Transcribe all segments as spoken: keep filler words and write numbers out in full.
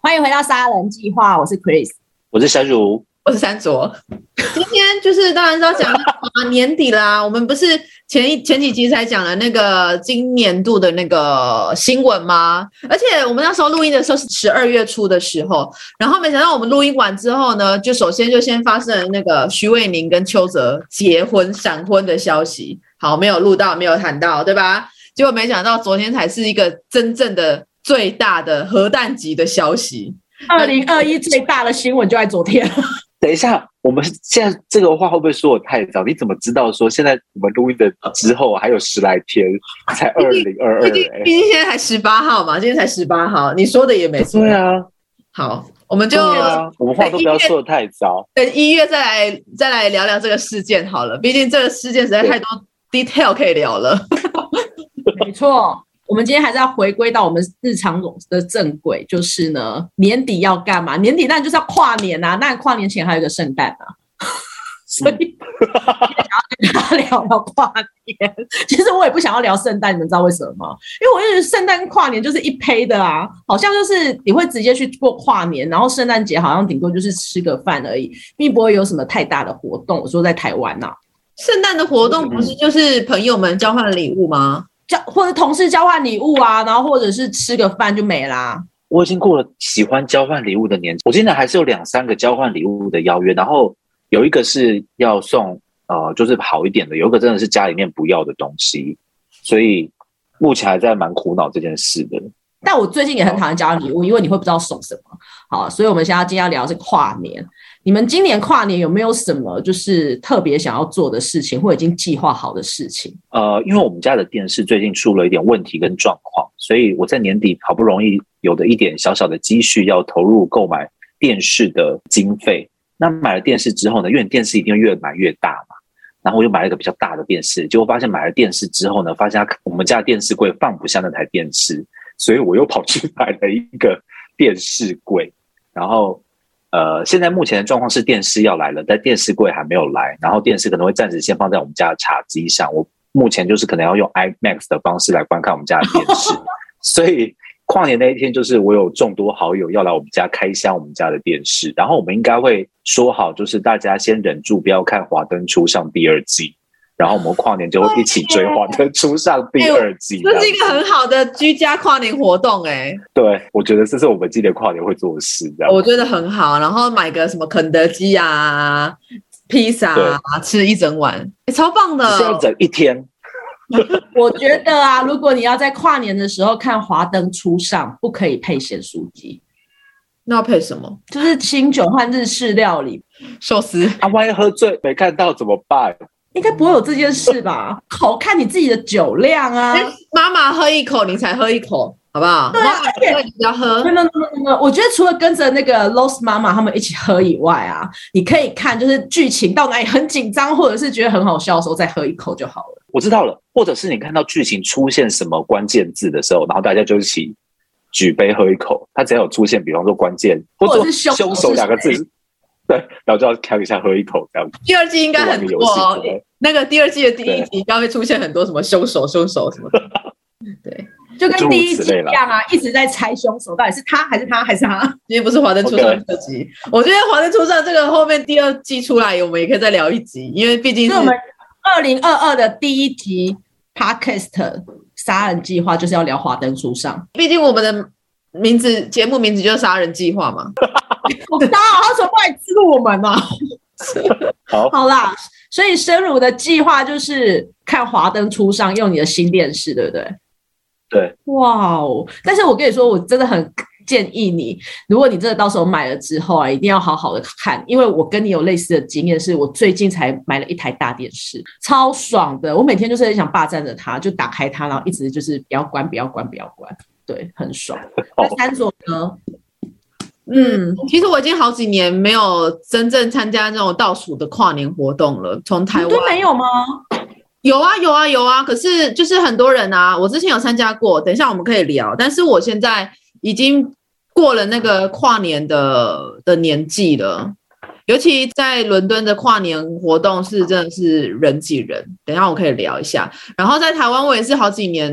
欢迎回到杀人计划，我是 Chris， 我是小儒， 我是山卓。今天就是当然是要讲年底啦，我们不是前一前几集才讲了那个今年度的那个新闻吗？而且我们那时候录音的时候是十二月初的时候，然后没想到我们录音完之后呢，就首先就先发生了那个徐伟宁跟邱泽结婚闪婚的消息。好，没有录到，没有谈到，对吧？结果没想到昨天才是一个真正的最大的核弹级的消息。 二零二一最大的新闻就在昨天。 等一下，我们现在这个话会不会说的太早？你怎么知道说现在我们录音的之后还有十来天才二零二二？毕竟现在才十八号嘛，今天才十八号，你说的也没错。 对啊， 好，我们就、 啊、我们话都不要说的太早， 等一月再来再来聊聊这个事件好了。毕竟这个事件实在太多 detail 可以聊了。 没错。我们今天还是要回归到我们日常的正轨，就是呢，年底要干嘛？年底当然就是要跨年啊，当然跨年前还有一个圣诞啊，所以想要跟大家聊聊跨年。其实我也不想要聊圣诞，你们知道为什么吗？因为我觉得圣诞跟跨年就是一胚的啊，好像就是你会直接去过跨年，然后圣诞节好像顶多就是吃个饭而已，并不会有什么太大的活动。我说在台湾啊， 圣诞的活动不是就是朋友们交换礼物吗？ 交或者同事交换礼物啊，然后或者是吃个饭就没啦。 我已经过了喜欢交换礼物的年纪，我今年还是有两三个交换礼物的邀约，然后有一个是要送呃，就是好一点的，有一个真的是家里面不要的东西，所以目前还在蛮苦恼这件事的。 但我最近也很讨厌交换礼物，因为你会不知道送什么。好，所以我们现在今天要聊的是跨年。你们今年跨年有没有什么就是特别想要做的事情，或已经计划好的事情？ 呃，因为我们家的电视最近出了一点问题跟状况，所以我在年底好不容易有的一点小小的积蓄要投入购买电视的经费。那买了电视之后呢，因为电视一定会越买越大嘛，然后我就买了一个比较大的电视，结果发现买了电视之后呢，发现我们家的电视柜放不下那台电视，所以我又跑去买了一个电视柜，然后呃，现在目前的状况是电视要来了，但电视柜还没有来，然后电视可能会暂时先放在我们家的茶几上，我目前就是可能要用 IMAX 的方式来观看我们家的电视。所以跨年那一天就是我有众多好友要来我们家开箱我们家的电视，然后我们应该会说好，就是大家先忍住不要看华灯初上第二季，然后我们跨年就会一起追华灯初上第二季、欸、 这是一个很好的居家跨年活动。哎、欸， 对，我觉得这是我们今年跨年会做的事，这样我觉得很好。然后买个什么肯德基啊、披萨啊，吃一整晚、欸、超棒的， 是要整一天。 我觉得啊，如果你要在跨年的时候看华灯初上，不可以配咸酥鸡。 那要配什么？就是清酒和日式料理、 寿司啊，万一喝醉没看到怎么办？ 应该不会有这件事吧？好看你自己的酒量啊！ 妈妈喝一口，你才喝一口，好不好？ 对啊，而且你要喝。 没有没有没有，我觉得除了跟着那个 Lost 妈妈他们一起喝以外啊，你可以看就是剧情到哪里很紧张，或者是觉得很好笑的时候，再喝一口就好了。 我知道了，或者是你看到剧情出现什么关键字的时候，然后大家就一起举杯喝一口。它只要有出现，比方说关键或者是凶手两个字。对，然后就要看一下喝一口这样。 第二季应该很多、哦，那个第二季的第一集应该会出现很多什么凶手、凶手什么的。对， 就跟第一集一样啊，一直在猜凶手到底是他还是他还是他。 今天不是华灯初上特辑， okay. 我觉得华灯初上这个后面第二季出来，我们也可以再聊一集，因为毕竟是我们二零二二的第一集 Podcast 杀人计划就是要聊华灯初上， 毕竟我们的名字节目名字就是杀人计划嘛。 我知道他怎么不来资助我们呢、啊？ 好， 好啦，所以深入的计划就是看华灯初上，用你的新电视，对不对？ 对。 哇哦！但是我跟你说，我真的很建议你，如果你真的到时候买了之后啊，一定要好好的看，因为我跟你有类似的经验，是我最近才买了一台大电视，超爽的。我每天就是很想霸占着它，就打开它，然后一直就是不要关，不要关，不要关，对，很爽。那三佐呢？ 嗯，其实我已经好几年没有真正参加这种倒数的跨年活动了。从台湾没有吗？ 有啊，有啊，有啊。可是就是很多人啊，我之前有参加过，等一下我们可以聊。但是我现在已经过了那个跨年的的年纪了，尤其在伦敦的跨年活动是真的是人挤人。等一下我可以聊一下。然后在台湾我也是好几年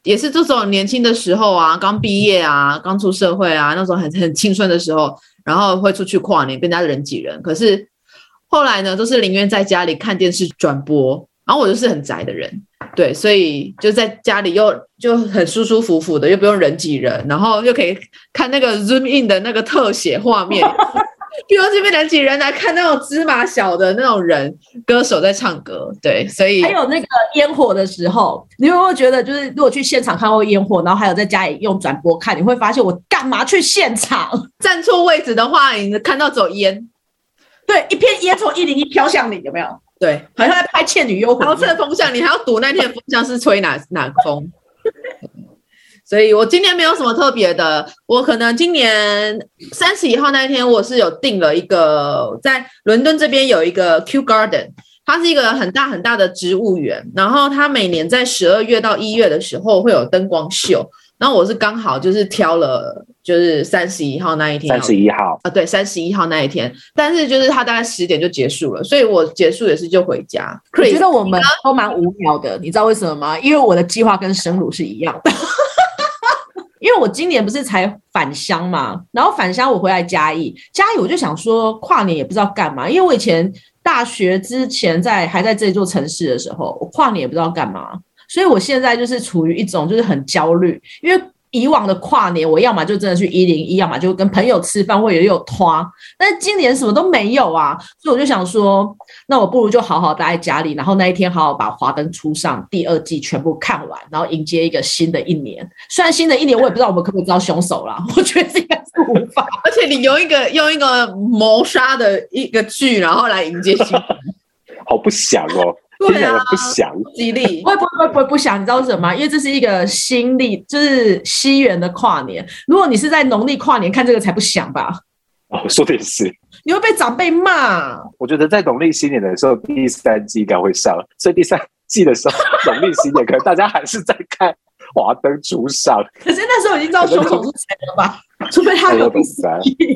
也是这种年轻的时候啊，刚毕业啊，刚出社会啊，那种很很青春的时候，然后会出去跨年，跟人家人挤人。可是后来呢，都是宁愿在家里看电视转播。然后我就是很宅的人，对，所以就在家里又就很舒舒服服的，又不用人挤人，然后又可以看那个 zoom in 的那个特写画面，比如这边人挤人来看那种芝麻小的那种人歌手在唱歌，对，所以还有那个烟火的时候，你有没有觉得就是如果去现场看过烟火，然后还有在家里用转播看，你会发现我干嘛去现场？ 站错位置的话，你看到走烟， 对，一片烟从一零一飘向你，有没有？ 对， 好像在拍《倩女幽魂》。 然后这个风向，你还要赌那天的风向是吹哪哪个风。所以我今年没有什么特别的，我可能今年三十一号那一天，我是有订了一个，在伦敦这边有一个 Kew Garden， 它是一个很大很大的植物园，然后它每年在十二月到一月的时候会有灯光秀。然后我是刚好就是挑了，就是三十一号那一天， 三十一号啊，对，三十一号那一天，但是就是它大概十点就结束了，所以我结束也是就回家。 我觉得我们都蛮无聊的，你知道为什么吗？因为我的计划跟生乳是一样的。因为我今年不是才返乡嘛，然后返乡我回来嘉义，嘉义我就想说跨年也不知道干嘛，因为我以前大学之前在还在这座城市的时候，我跨年也不知道干嘛。所以我现在就是处于一种就是很焦虑，因为以往的跨年我要么就真的去一零一，要么就跟朋友吃饭或者有团，但是今年什么都没有啊，所以我就想说那我不如就好好待在家里，然后那一天好好把华灯初上第二季全部看完，然后迎接一个新的一年。虽然新的一年我也不知道我们可不可以知道凶手啦，我觉得这应该是无法。 而且你用一个用一个谋杀的一个剧然后来迎接新年。 好不想哦。 对啊， 不想激励， 不会不会不会不想，你知道为什么吗？因为这是一个新历，就是西元的跨年。如果你是在农历跨年看这个，才不想吧？ 哦，说的也是， 你会被长辈骂。 我觉得在农历新年的时候，第三季应该会上，所以第三季的时候，农历新年可能大家还是在看华灯初上。 可是那时候已经知道凶手是谁了吧？除非他有第四季。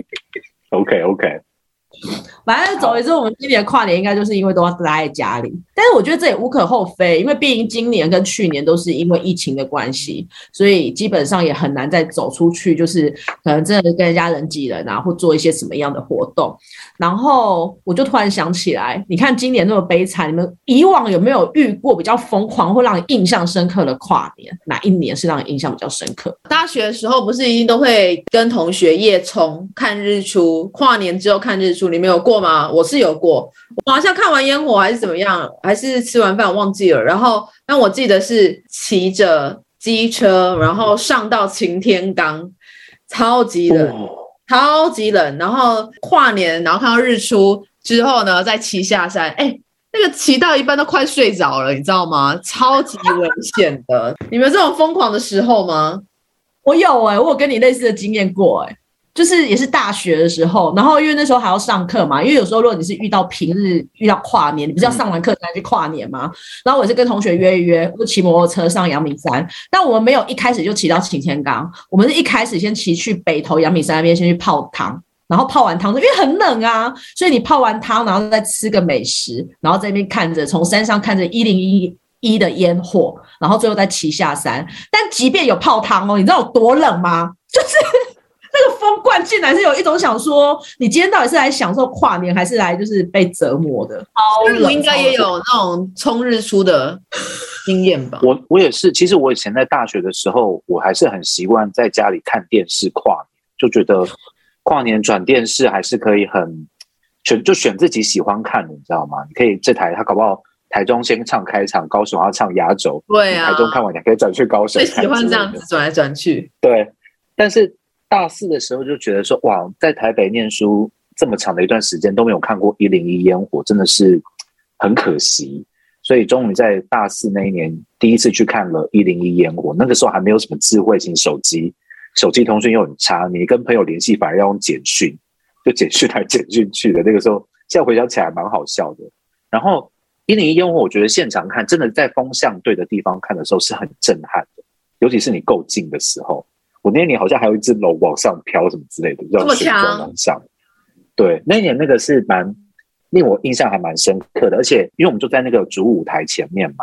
OK OK。 反正走一次，我们今年跨年应该就是因为都要待在家里，但是我觉得这也无可厚非，因为毕竟今年跟去年都是因为疫情的关系，所以基本上也很难再走出去，就是可能真的跟人家人挤人啊，或做一些什么样的活动。然后我就突然想起来，你看今年那么悲惨，你们以往有没有遇过比较疯狂或让你印象深刻的跨年？哪一年是让你印象比较深刻？ 大学的时候不是一定都会跟同学夜冲看日出，跨年之后看日出，你们有过吗？我是有过，我好像看完烟火还是怎么样，还是吃完饭忘记了，然后但我记得是骑着机车然后上到擎天岗，超级冷、哦、超级冷，然后跨年然后看到日出之后呢再骑下山，哎，那个骑到一半都快睡着了，你知道吗？超级危险的。你们有这种疯狂的时候吗？ 我有哎、欸，我有跟你类似的经验过哎、欸。就是也是大学的时候，然后因为那时候还要上课嘛，因为有时候如果你是遇到平日遇到跨年，你不是要上完课才去跨年吗？然后我也是跟同学约一约，我就骑摩托车上阳明山，但我们没有一开始就骑到擎天岗，我们是一开始先骑去北投阳明山那边先去泡汤，然后泡完汤因为很冷啊，所以你泡完汤然后再吃个美食，然后在那边看着从山上看着一零一一的烟火，然后最后再骑下山。但即便有泡汤哦，你知道有多冷吗？就是那个风灌进来是有一种想说，你今天到底是来享受跨年，还是来就是被折磨的？ 我应该也有那种冲日出的经验吧。 我我也是，其实我以前在大学的时候，我还是很习惯在家里看电视跨年，就觉得跨年转电视还是可以很选，就选自己喜欢看的，你知道吗？你可以这台他搞不好台中先唱开场，高雄要唱压轴， 对啊， 台中看完你还可以转去高雄看， 最喜欢这样子转来转去。 对，但是大四的时候就觉得说，哇，在台北念书这么长的一段时间都没有看过一零一烟火，真的是很可惜。所以终于在大四那一年第一次去看了一零一烟火，那个时候还没有什么智慧型手机，手机通讯又很差，你跟朋友联系反而要用简讯，就简讯来简讯去的。那个时候现在回想起来蛮好笑的。然后一零一烟火我觉得现场看真的在风向对的地方看的时候是很震撼的，尤其是你够近的时候。我那一年好像还有一只楼往上飘什么之类的， 这么强往上。对，那一年那个是蛮令我印象还蛮深刻的，而且因为我们就在那个主舞台前面嘛，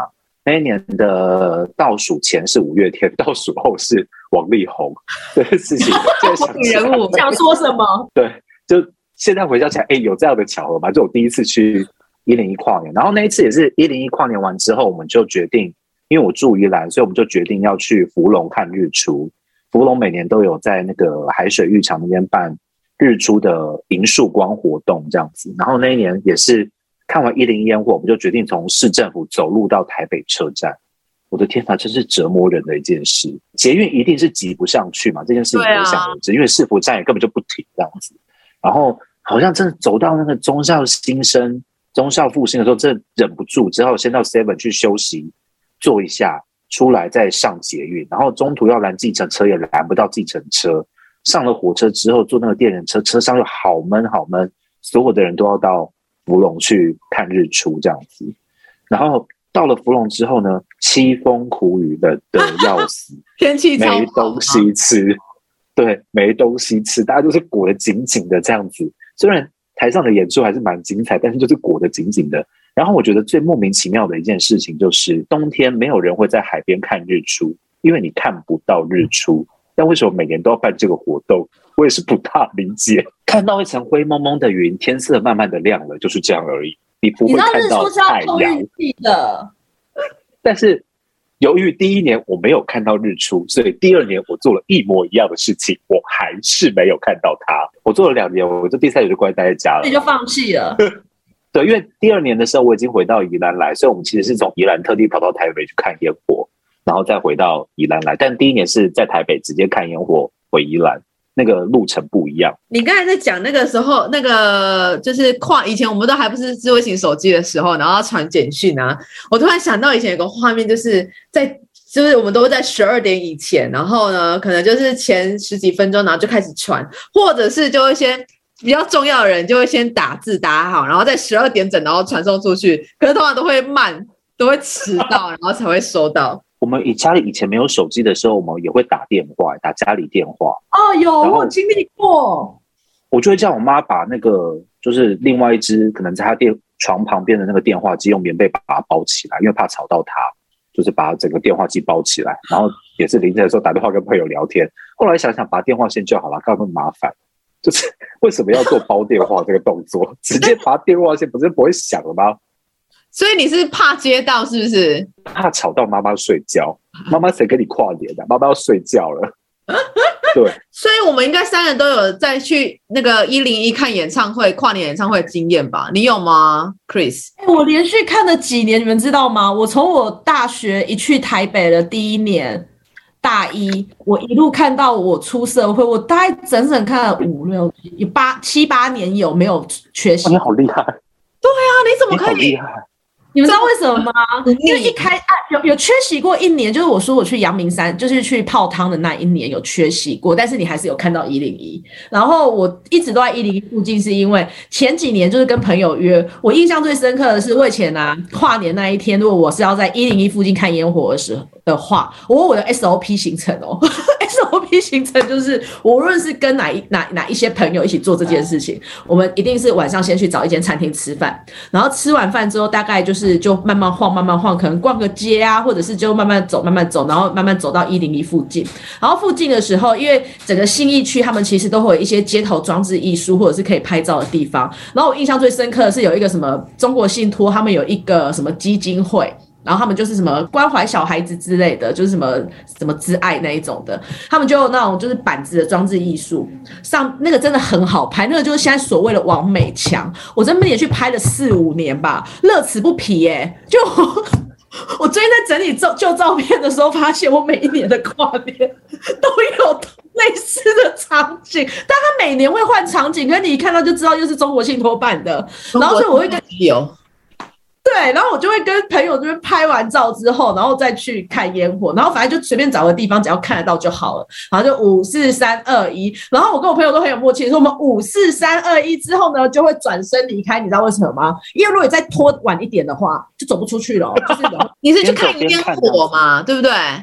那一年的倒数前是五月天，倒数后是王力宏，这个事情就想人物想说什么？ 对，就现在回想起来，哎，有这样的巧合吗？就我第一次去一零一跨年，然后那一次也是一零一跨年完之后，我们就决定，因为我住宜兰，所以我们就决定要去福隆看日出。福隆每年都有在那个海水浴场那边办日出的银树光活动这样子，然后那一年也是看完一零一烟火，我们就决定从市政府走路到台北车站。我的天哪，真是折磨人的一件事。捷运一定是挤不上去嘛，这件事情可想而知，因为市府站也根本就不停这样子。然后好像真的走到那个忠孝新生、忠孝复兴的时候，真的忍不住，只好先到 seven 去休息，坐一下，出来再上捷运。然后中途要拦计程车也拦不到计程车。上了火车之后，坐那个电人车，车上又好闷好闷，所有的人都要到福隆去看日出这样子。然后到了福隆之后呢，凄风苦雨的的要死， 天气超好， 没东西吃，对，没东西吃，大家就是裹得紧紧的这样子。虽然台上的演出还是蛮精彩，但是就是裹得紧紧的。然后我觉得最莫名其妙的一件事情就是，冬天没有人会在海边看日出，因为你看不到日出。但为什么每年都要办这个活动？我也是不大理解。看到一层灰蒙蒙的云，天色慢慢的亮了，就是这样而已。你不会看到太阳的。 但是由于第一年我没有看到日出，所以第二年我做了一模一样的事情，我还是没有看到它。我做了两年，我就第三年就乖待在家了， 你就放弃了。 对，因为第二年的时候我已经回到宜兰来，所以我们其实是从宜兰特地跑到台北去看烟火，然后再回到宜兰来。但第一年是在台北直接看烟火回宜兰，那个路程不一样。 你刚才在讲那个时候，那个就是跨以前我们都还不是智慧型手机的时候，然后要传简讯啊，我突然想到以前有个画面，就是在就是我们都在十二点以前，然后呢可能就是前十几分钟然后就开始传，或者是就会先比较重要的人就会先打字打好，然后在十二点整然后传送出去，可是通常都会慢，都会迟到，然后才会收到。 我们以家里以前没有手机的时候，我们也会打电话，打家里电话。 哦，有，我经历过。 我就会叫我妈把那个，就是另外一只可能在她电床旁边的那个电话机，用棉被把它包起来，因为怕吵到她，就是把整个电话机包起来。然后也是凌晨的时候打电话跟朋友聊天。后来想想，拔电话线就好了，干嘛那么麻烦？就是为什么要做包电话这个动作？直接拔电话线不是不会响了吗？ 所以你是怕接到是不是？ 怕吵到妈妈睡觉，妈妈谁跟你跨年的？妈妈要睡觉了。对， 所以我们应该三人都有在去那个一零一看演唱会、跨年演唱会的经验吧？你有吗 ，Chris？、 欸、我连续看了几年，你们知道吗？我从我大学一去台北的第一年，大一，我一路看到我出社会，我大概整整看了五六有八七八年有没有缺席、 哦？你好厉害！ 对啊，你怎么可以？ 你好厉害！ 你们知道为什么吗？因为一开啊有有缺席过一年，就是我说我去阳明山，就是去泡汤的那一年有缺席过，但是你还是有看到一零一。然后我一直都在一零一附近，是因为前几年就是跟朋友约，我印象最深刻的是我以前啊跨年那一天，如果我是要在一零一附近看烟火的时候的话，我有我的 S O P 行程哦，S O P 行程就是无论是跟哪一哪哪一些朋友一起做这件事情，我们一定是晚上先去找一间餐厅吃饭，然后吃完饭之后大概就是。就慢慢晃，慢慢晃，可能逛个街啊，或者是就慢慢走，慢慢走，然后慢慢走到一零一附近。然后附近的时候，因为整个信义区，他们其实都会有一些街头装置艺术，或者是可以拍照的地方。然后我印象最深刻的是有一个什么中国信托，他们有一个什么基金会。然后他们就是什么关怀小孩子之类的，就是什么什么之爱那一种的，他们就有那种就是板子的装置艺术，上那个真的很好拍，那个就是现在所谓的网美墙，我这边也去拍了四五年吧，乐此不疲耶、欸。就我, 我最近在整理旧旧照片的时候，发现我每一年的跨年都有类似的场景，但他每年会换场景，可是你一看到就知道又是中国信托办的，然后所以我会跟有。 对，然后我就会跟朋友这边拍完照之后，然后再去看烟火，然后反正就随便找个地方，只要看得到就好了。然后就五四三二一，然后我跟我朋友都很有默契，说我们五四三二一之后呢，就会转身离开。你知道为什么吗？因为如果你再拖晚一点的话，就走不出去了。就是你是去看烟火嘛，对不对？ 我只看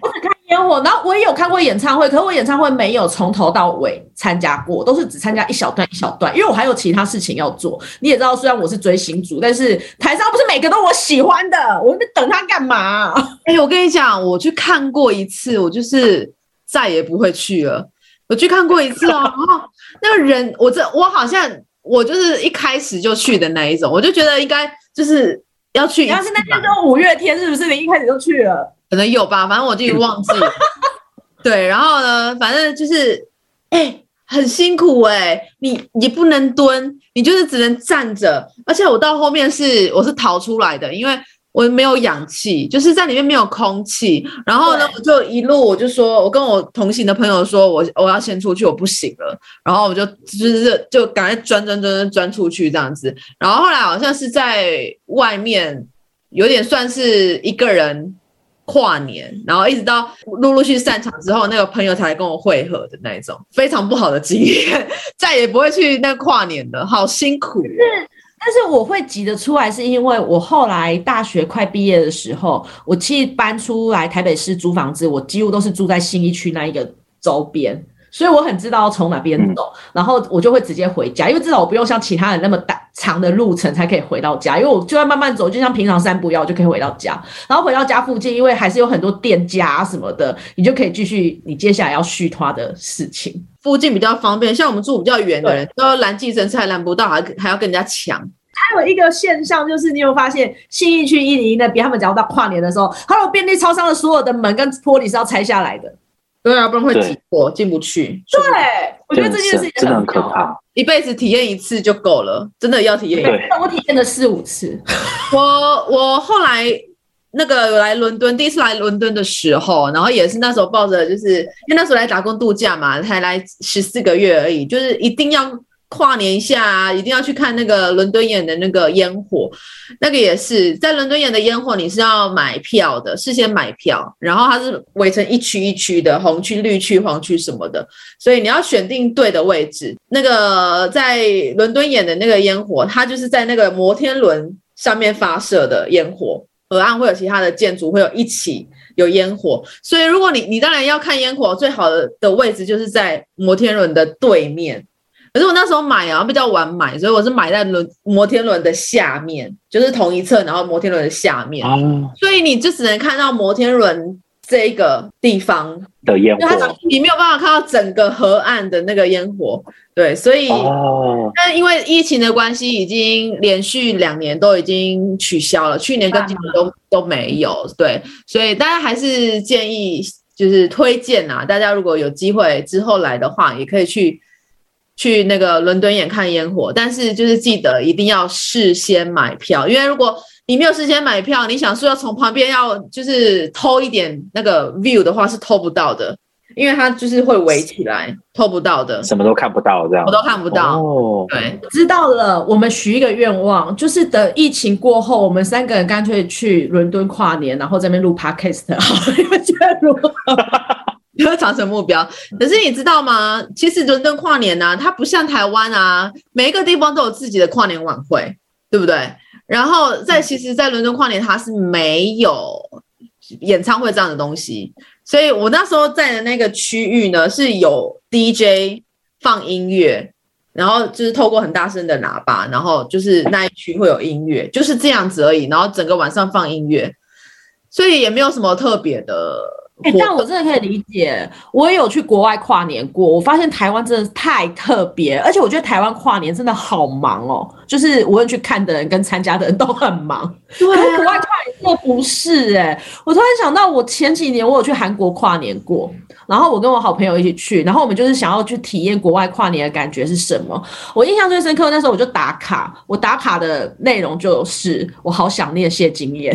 烟火，然后我也有看过演唱会，可是我演唱会没有从头到尾参加过，都是只参加一小段一小段，因为我还有其他事情要做。你也知道，虽然我是追星族，但是台上不是每个都我喜欢的，我在等他干嘛？ 哎、欸，我跟你讲，我去看过一次，我就是再也不会去了。我去看过一次哦，然后那个人，我这我好像我就是一开始就去的那一种，我就觉得应该就是要去一次。 但是那天就五月天，是不是你一开始就去了？ 可能有吧，反正我就忘记了。对，然后呢，反正就是，哎、欸，很辛苦哎、欸，你你不能蹲，你就是只能站着。而且我到后面是我是逃出来的，因为我没有氧气，就是在里面没有空气。然后呢，我就一路我就说，我跟我同行的朋友说我我要先出去，我不行了。然后我就就是就赶快钻钻钻钻出去这样子。然后后来好像是在外面，有点算是一个人。跨年，然后一直到陆陆续散场之后，那个朋友才来跟我会合的那一种，非常不好的经验，再也不会去那个跨年的，好辛苦、哦。 是，但是我会挤得出来，是因为我后来大学快毕业的时候，我其实搬出来台北市租房子，我几乎都是住在信义区那一个周边。所以我很知道要从哪边走、嗯，然后我就会直接回家，因为至少我不用像其他人那么大长的路程才可以回到家，因为我就要慢慢走，就像平常散步一样，我就可以回到家。然后回到家附近，因为还是有很多店家什么的，你就可以继续你接下来要续拖的事情。 附近比较方便，像我们住比较远的人，都拦计程车还拦不到，还还要跟人家抢。 还有一个现象就是，你有发现信义区一零一那边，他们只要到跨年的时候，还有便利超商的所有的门跟玻璃是要拆下来的。 对啊，不然会挤破进不去。 对，我觉得这件事情真的很可怕， 一辈子体验一次就够了，真的要体验一次。 对，我体验了四五次。 我我后来那个来伦敦，第一次来伦敦的时候，然后也是那时候抱着，就是因为那时候来打工度假嘛，才来十四个月而已，就是一定要跨年一下啊，一定要去看那个伦敦眼的那个烟火。那个也是在伦敦眼的烟火，你是要买票的，事先买票，然后它是围成一区一区的，红区、绿区、黄区什么的，所以你要选定对的位置。那个在伦敦眼的那个烟火，它就是在那个摩天轮上面发射的烟火，河岸会有其他的建筑会有一起有烟火，所以如果你你当然要看烟火，最好的的位置就是在摩天轮的对面。可是我那时候买啊比较晚买，所以我是买在轮摩天轮的下面，就是同一侧，然后摩天轮的下面、哦、所以你就只能看到摩天轮这一个地方的烟火， 你没有办法看到整个河岸的那个烟火。对，所以、哦、但因为疫情的关系，已经连续两年都已经取消了，去年跟今年都、啊、都没有。对，所以大家还是建议就是推荐啊，大家如果有机会之后来的话，也可以去去那个伦敦眼看烟火，但是就是记得一定要事先买票，因为如果你没有事先买票，你想说要从旁边要就是偷一点那个 view 的话是偷不到的，因为它就是会围起来，偷不到的， 什么都看不到，这样我都看不到。 哦， 对， 知道了。我们许一个愿望，就是等疫情过后，我们三个人干脆去伦敦跨年，然后在那边录 podcast。好，你们觉得如何？ 就是长成目标。可是你知道吗？其实伦敦跨年啊，它不像台湾啊，每一个地方都有自己的跨年晚会，对不对？然后在其实，在伦敦跨年它是没有演唱会这样的东西，所以我那时候在的那个区域呢，是有 D J 放音乐，然後就是透过很大声的喇叭，然后就是那一区会有音乐，就是这样子而已，然后整个晚上放音乐，所以也没有什么特别的。 欸、但我真的可以理解，我也有去国外跨年过，我发现台湾真的太特别，而且我觉得台湾跨年真的好忙哦，就是无论去看的人跟参加的人都很忙。对、啊，可是国外跨年真的不是哎、欸，我突然想到，我前几年我有去韩国跨年过，然后我跟我好朋友一起去，然后我们就是想要去体验国外跨年的感觉是什么。我印象最深刻，那时候我就打卡，我打卡的内容就是我好想念谢金燕。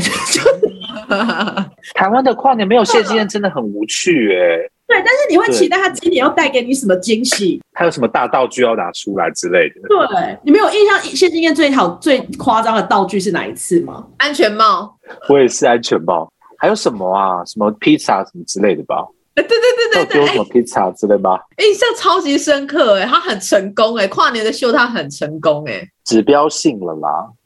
台湾的跨年没有谢金燕真的很无趣哎、欸。 对，但是你会期待他今年要带给你什么惊喜？ 还有什么大道具要拿出来之类的？ 对，你没有印象谢金燕最好最夸张的道具是哪一次吗？ 安全帽。 我也是安全帽。还有什么啊？什么披萨什么之类的吧？ 对对对对对， 有什么披萨之类吧？ 印象超级深刻哎、欸，他很成功哎、欸，跨年的秀他很成功哎、欸， 指标性了啦。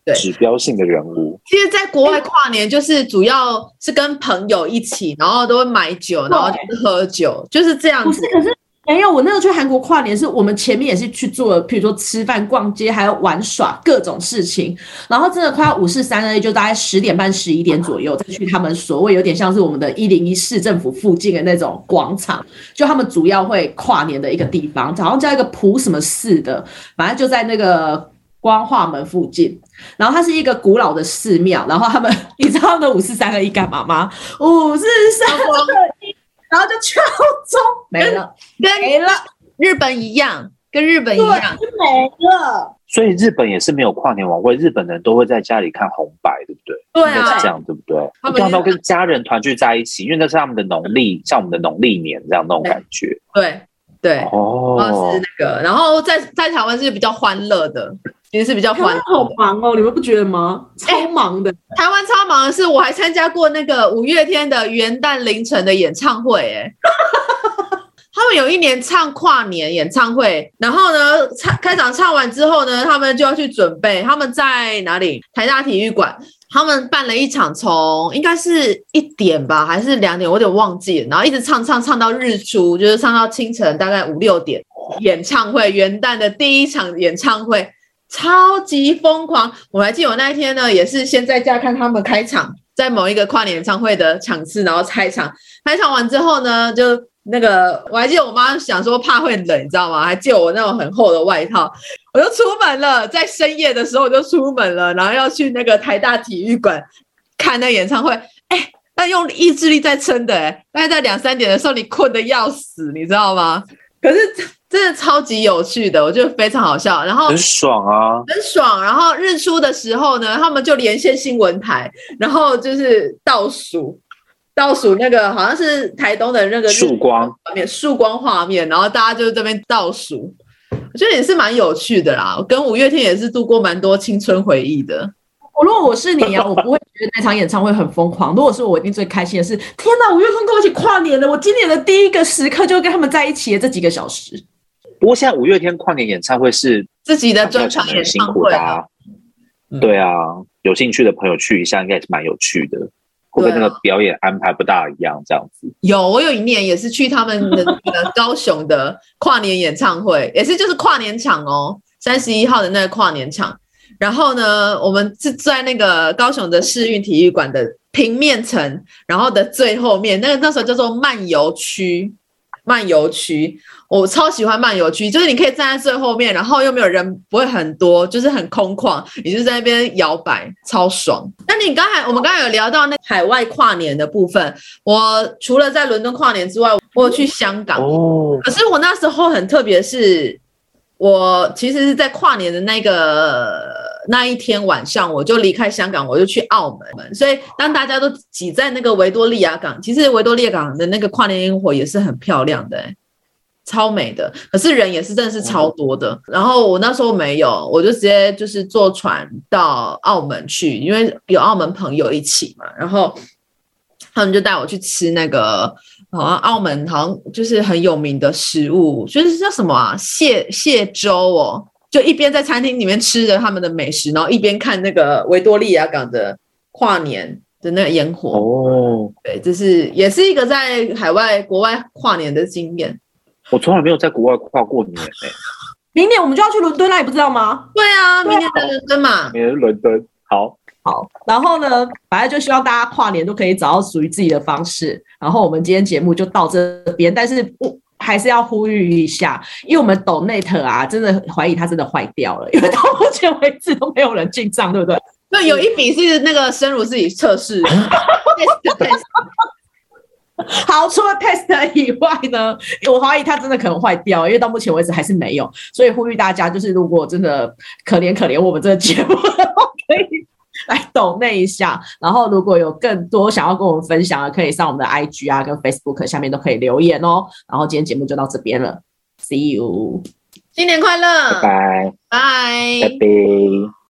指标性的人物。 其实在国外跨年就是主要是跟朋友一起，然后都会买酒，然后就是喝酒，就是这样子。 不是，可是没有，我那时候去韩国跨年是我们前面也是去做了，譬如说吃饭、逛街，还有玩耍各种事情，然后真的快要五四三二一，就大概十点半、十一点左右再去他们所谓有点像是我们的一零一市政府附近的那种广场，就他们主要会跨年的一个地方，好像叫一个普什么寺的，反正就在那个光化门附近，然后它是一个古老的寺庙，然后他们你知道那五四三二一干嘛吗？五四三二一。然后就敲钟没了， 跟没了， 日本一样，跟日本一样， 就没了。 所以日本也是没有跨年晚会，日本人都会在家里看红白，对不对？ 对啊， 应该是这样，对不对？他们要跟家人团聚在一起，因为那是他们的农历，像我们的农历年这样那种感觉。 对对， 哦， 是那个，然后在在台湾是比较欢乐的。其实是比较欢乐， 好忙哦，你们不觉得吗？超忙的， 欸、台湾超忙的是，我还参加过那个五月天的元旦凌晨的演唱会、欸，哎，他们有一年唱跨年演唱会，然后呢，唱开场唱完之后呢，他们就要去准备，他们在哪里？台大体育馆，他们办了一场从应该是一点吧，还是两点，我有点忘记了，然后一直唱唱唱到日出，就是唱到清晨大概五六点，演唱会元旦的第一场演唱会。超级疯狂！我还记得我那一天呢，也是先在家看他们开场，在某一个跨年演唱会的场次，然后开场，开场完之后呢，就那个我还记得我妈想说怕会冷，你知道吗？还借我那种很厚的外套，我就出门了，在深夜的时候我就出门了，然后要去那个台大体育馆看那演唱会。哎，那用意志力在撑的、欸，哎，大概在两三点的时候，你困得要死，你知道吗？可是真的超级有趣的，我觉得非常好笑，然后很爽啊， 很爽。然后日出的时候呢，他们就连线新闻台，然后就是倒数，倒数那个好像是台东的那个曙光画面，曙光画面，然后大家就这边倒数，我觉得也是蛮有趣的啦。我跟五月天也是度过蛮多青春回忆的。 如果我是你啊，我不会觉得那场演唱会很疯狂。如果是我，一定最开心的是，天哪，五月天跟我一起跨年了！我今年的第一个时刻就跟他们在一起的这几个小时。 不过现在五月天跨年演唱会是自己的专场演唱会啊， 对啊，有兴趣的朋友去一下，应该也是蛮有趣的。会不会那个表演安排不大一样？这样子？ 有，我有一年也是去他们的那个高雄的跨年演唱会，也是就是跨年场哦，三十一号的那个跨年场。然后呢，我们是在那个高雄的世运体育馆的平面层，然后的最后面，那个那时候叫做漫游区。漫游区，我超喜欢漫游区，就是你可以站在最后面，然后又没有人，不会很多，就是很空旷，你就在那边摇摆，超爽。那你刚才我们刚才有聊到那海外跨年的部分，我除了在伦敦跨年之外，我有去香港。哦，可是我那时候很特别，是我其实是在跨年的那个那一天晚上，我就离开香港，我就去澳门。所以当大家都挤在那个维多利亚港，其实维多利亚港的那个跨年烟火也是很漂亮的、欸，超美的。可是人也是真的是超多的。然后我那时候没有，我就直接就是坐船到澳门去，因为有澳门朋友一起嘛。然后他们就带我去吃那个。好像澳门好像就是很有名的食物，就是叫什么啊？蟹蟹粥哦，就一边在餐厅里面吃着他们的美食，然后一边看那个维多利亚港的跨年的那个烟火。哦，对，这是也是一个在海外国外跨年的经验。 我从来没有在国外跨过年诶、欸。 明年我们就要去伦敦啦，你不知道吗？ 对啊，明年在伦敦嘛。 明年伦敦，好。 好，然后呢，反正就希望大家跨年都可以找到属于自己的方式。然后我们今天节目就到这边，但是还是要呼吁一下，因为我们Donate啊，真的怀疑它真的坏掉了，因为到目前为止都没有人进账，对不对？ 那有一笔是那个生乳自己测试。 好，除了 test 以外呢，我怀疑它真的可能坏掉，因为到目前为止还是没有。所以呼吁大家，就是如果真的可怜可怜我们这个节目，可以来donate一下。然后如果有更多想要跟我们分享的，可以上我们的 I G 啊跟 Facebook 下面都可以留言哦。然后今天节目就到这边了 ，See you， 新年快乐， 拜拜， 拜拜拜。